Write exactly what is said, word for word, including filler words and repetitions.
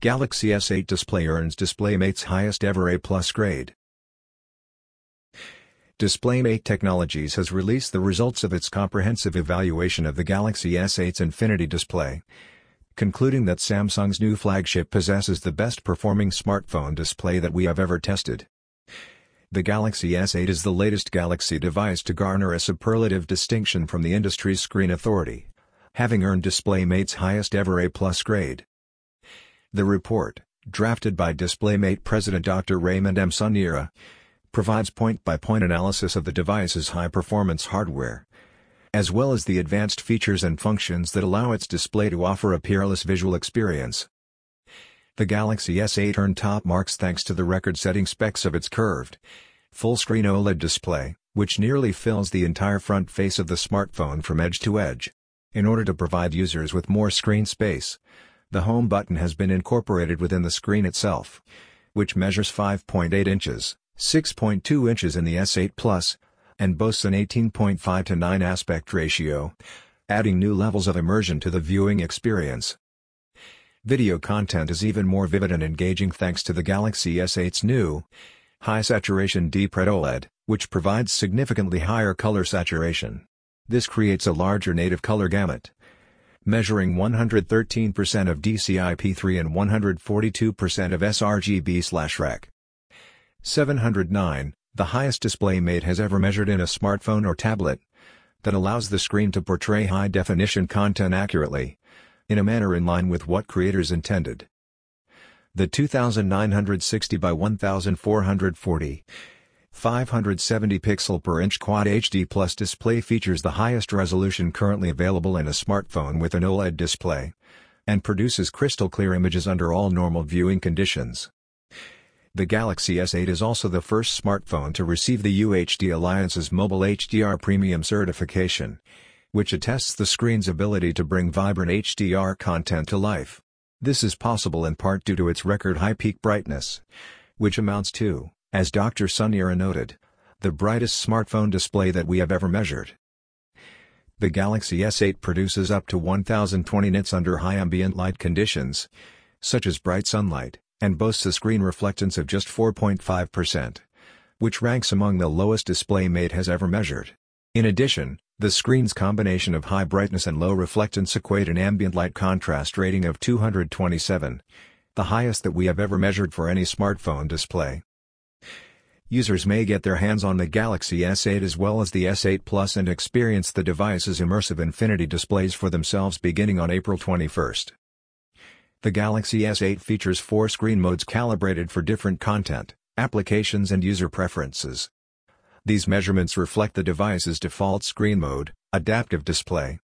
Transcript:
Galaxy S eight display earns DisplayMate's highest ever A plus grade. DisplayMate Technologies has released the results of its comprehensive evaluation of the Galaxy S eight's Infinity display, concluding that Samsung's new flagship possesses the best-performing smartphone display that we have ever tested. The Galaxy S eight is the latest Galaxy device to garner a superlative distinction from the industry's Screen Authority, having earned DisplayMate's highest ever A plus grade. The report, drafted by DisplayMate President Doctor Raymond M. Suniera, provides point-by-point analysis of the device's high-performance hardware, as well as the advanced features and functions that allow its display to offer a peerless visual experience. The Galaxy S eight earned top marks thanks to the record-setting specs of its curved, full-screen OLED display, which nearly fills the entire front face of the smartphone from edge to edge. In order to provide users with more screen space, the home button has been incorporated within the screen itself, which measures five point eight inches, six point two inches in the S eight Plus, and boasts an eighteen point five to nine aspect ratio, adding new levels of immersion to the viewing experience. Video content is even more vivid and engaging thanks to the Galaxy S eight's new high-saturation Deep Red OLED, which provides significantly higher color saturation. This creates a larger native color gamut, measuring one hundred thirteen percent of D C I P three and one hundred forty-two percent of sRGB/Rec. seven hundred nine, the highest DisplayMate has ever measured in a smartphone or tablet, that allows the screen to portray high-definition content accurately, in a manner in line with what creators intended. The two thousand nine hundred sixty by fourteen forty, five hundred seventy pixel per inch Quad H D Plus display features the highest resolution currently available in a smartphone with an OLED display, and produces crystal-clear images under all normal viewing conditions. The Galaxy S eight is also the first smartphone to receive the U H D Alliance's Mobile H D R Premium certification, which attests the screen's ability to bring vibrant H D R content to life. This is possible in part due to its record-high peak brightness, which amounts to, as Doctor Suniera noted, the brightest smartphone display that we have ever measured. The Galaxy S eight produces up to one thousand twenty nits under high ambient light conditions, such as bright sunlight, and boasts a screen reflectance of just four point five percent, which ranks among the lowest DisplayMate has ever measured. In addition, the screen's combination of high brightness and low reflectance equate an ambient light contrast rating of two hundred twenty-seven, the highest that we have ever measured for any smartphone display. Users may get their hands on the Galaxy S eight as well as the S eight Plus and experience the device's immersive Infinity displays for themselves beginning on April twenty-first. The Galaxy S eight features four screen modes calibrated for different content, applications and user preferences. These measurements reflect the device's default screen mode, Adaptive Display,